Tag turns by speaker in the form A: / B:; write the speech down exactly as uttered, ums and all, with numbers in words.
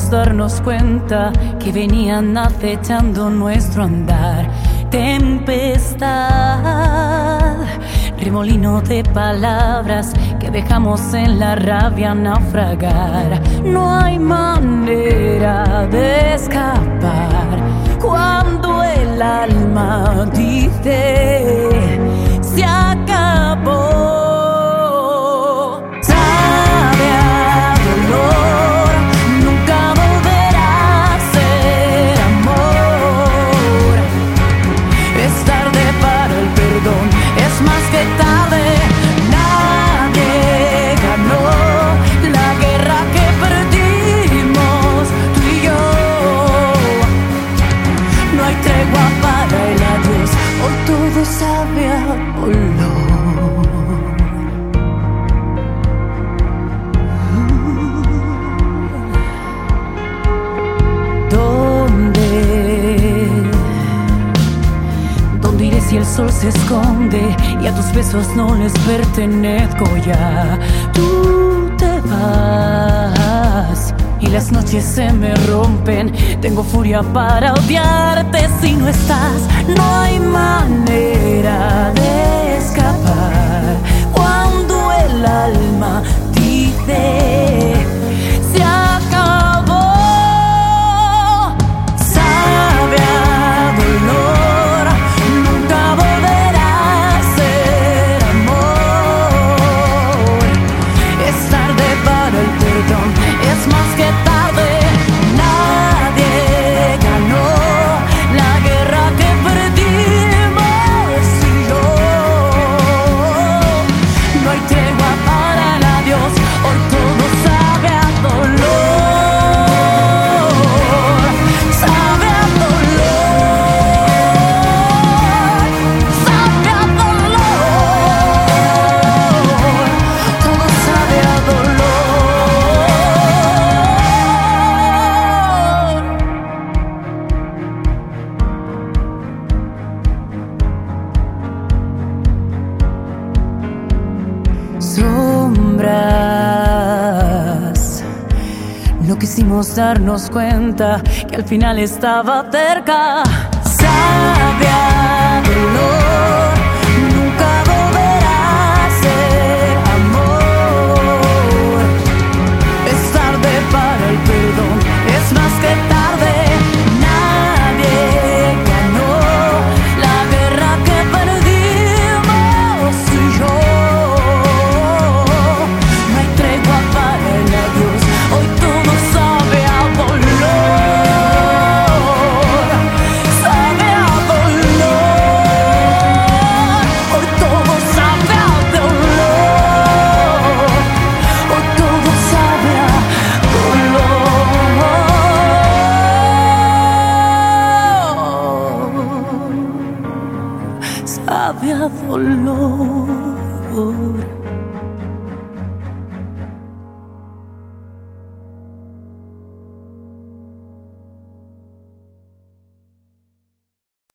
A: quisimos darnos cuenta que venían acechando nuestro andar. Tempestad, remolino de palabras que dejamos en la rabia naufragar. No hay manera de escapar cuando el alma dice se acabó. Sabe a dolor. ¿Dónde? ¿Dónde iré si el sol se esconde y a tus besos no les pertenezco ya? Tú te vas y las noches se me rompen. Tengo furia para odiarte si no estás. No hay manera de escapar cuando el alma dice se acabó. Sabe a dolor, nunca volverá a ser amor. Es tarde para el perdón, es más que tarde. Nadie ganó la guerra que perdimos y yo. No hay tregua para el adiós, hoy todo sabe a dolor. Sabe a dolor, sabe a dolor. Todo sabe a dolor. Sombras, no quisimos darnos cuenta que al final estaba cerca. Sabe a dolor, nunca volverá a ser amor. Es tarde para el perdón, es más que tarde. Nadie ganó la guerra que perdimos y yo. Sabe a dolor.